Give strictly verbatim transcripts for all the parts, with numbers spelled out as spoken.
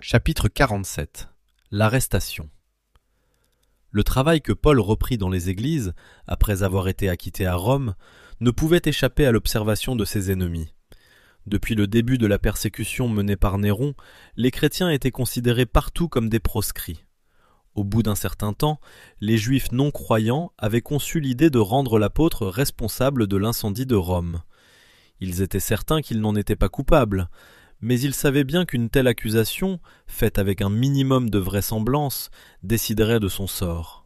Chapitre quarante-sept. L'arrestation. Le travail que Paul reprit dans les églises, après avoir été acquitté à Rome, ne pouvait échapper à l'observation de ses ennemis. Depuis le début de la persécution menée par Néron, les chrétiens étaient considérés partout comme des proscrits. Au bout d'un certain temps, les Juifs non-croyants avaient conçu l'idée de rendre l'apôtre responsable de l'incendie de Rome. Ils étaient certains qu'il n'en était pas coupable, mais ils savaient bien qu'une telle accusation, faite avec un minimum de vraisemblance, déciderait de son sort.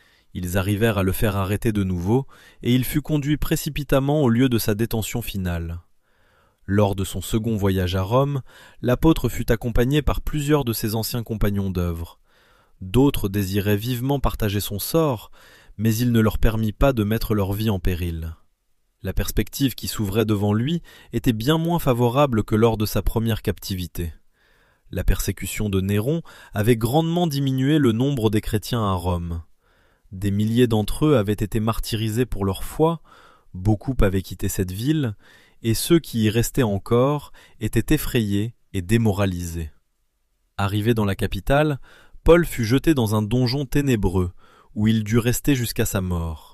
Ils arrivèrent à le faire arrêter de nouveau, et il fut conduit précipitamment au lieu de sa détention finale. Lors de son second voyage à Rome, l'apôtre fut accompagné par plusieurs de ses anciens compagnons d'œuvre. D'autres désiraient vivement partager son sort, mais il ne leur permit pas de mettre leur vie en péril. La perspective qui s'ouvrait devant lui était bien moins favorable que lors de sa première captivité. La persécution de Néron avait grandement diminué le nombre des chrétiens à Rome. Des milliers d'entre eux avaient été martyrisés pour leur foi, beaucoup avaient quitté cette ville, et ceux qui y restaient encore étaient effrayés et démoralisés. Arrivé dans la capitale, Paul fut jeté dans un donjon ténébreux, où il dut rester jusqu'à sa mort.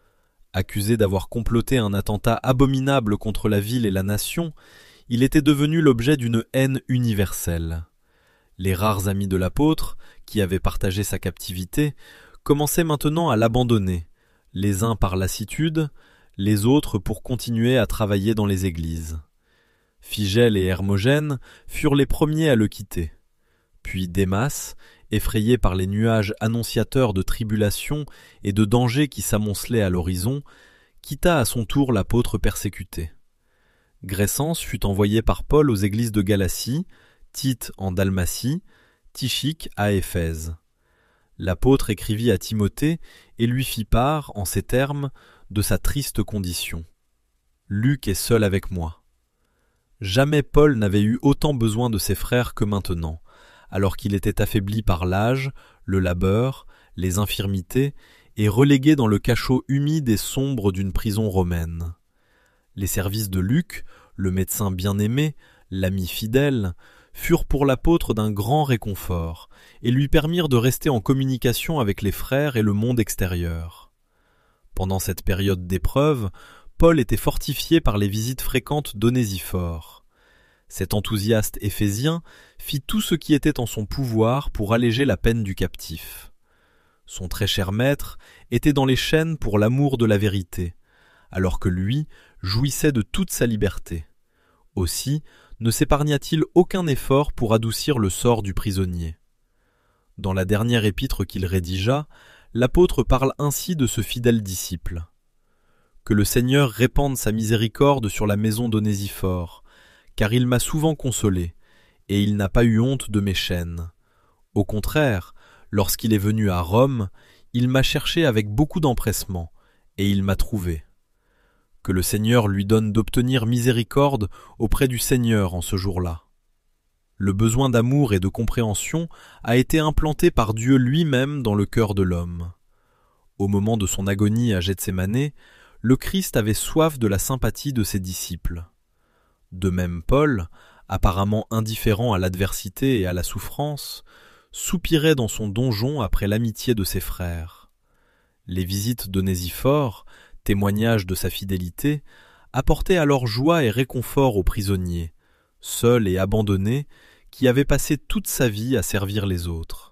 Accusé d'avoir comploté un attentat abominable contre la ville et la nation, il était devenu l'objet d'une haine universelle. Les rares amis de l'apôtre, qui avaient partagé sa captivité, commençaient maintenant à l'abandonner, les uns par lassitude, les autres pour continuer à travailler dans les églises. Phygèle et Hermogène furent les premiers à le quitter. Puis Démas, effrayé par les nuages annonciateurs de tribulations et de dangers qui s'amoncelaient à l'horizon, quitta à son tour l'apôtre persécuté. Grescens fut envoyé par Paul aux églises de Galatie, Tite en Dalmatie, Tychique à Éphèse. L'apôtre écrivit à Timothée et lui fit part, en ces termes, de sa triste condition. « Luc est seul avec moi. » Jamais Paul n'avait eu autant besoin de ses frères que maintenant, alors qu'il était affaibli par l'âge, le labeur, les infirmités, et relégué dans le cachot humide et sombre d'une prison romaine. Les services de Luc, le médecin bien-aimé, l'ami fidèle, furent pour l'apôtre d'un grand réconfort, et lui permirent de rester en communication avec les frères et le monde extérieur. Pendant cette période d'épreuve, Paul était fortifié par les visites fréquentes d'Onésiphore. Cet enthousiaste éphésien fit tout ce qui était en son pouvoir pour alléger la peine du captif. Son très cher maître était dans les chaînes pour l'amour de la vérité, alors que lui jouissait de toute sa liberté. Aussi ne s'épargna-t-il aucun effort pour adoucir le sort du prisonnier. Dans la dernière épître qu'il rédigea, l'apôtre parle ainsi de ce fidèle disciple. « Que le Seigneur répande sa miséricorde sur la maison d'Onésiphore, car il m'a souvent consolé, et il n'a pas eu honte de mes chaînes. Au contraire, lorsqu'il est venu à Rome, il m'a cherché avec beaucoup d'empressement, et il m'a trouvé. Que le Seigneur lui donne d'obtenir miséricorde auprès du Seigneur en ce jour-là. » Le besoin d'amour et de compréhension a été implanté par Dieu lui-même dans le cœur de l'homme. Au moment de son agonie à Gethsémanée, le Christ avait soif de la sympathie de ses disciples. De même Paul, apparemment indifférent à l'adversité et à la souffrance, soupirait dans son donjon après l'amitié de ses frères. Les visites d'Onésiphore, témoignage de sa fidélité, apportaient alors joie et réconfort aux prisonniers, seul et abandonné, qui avait passé toute sa vie à servir les autres.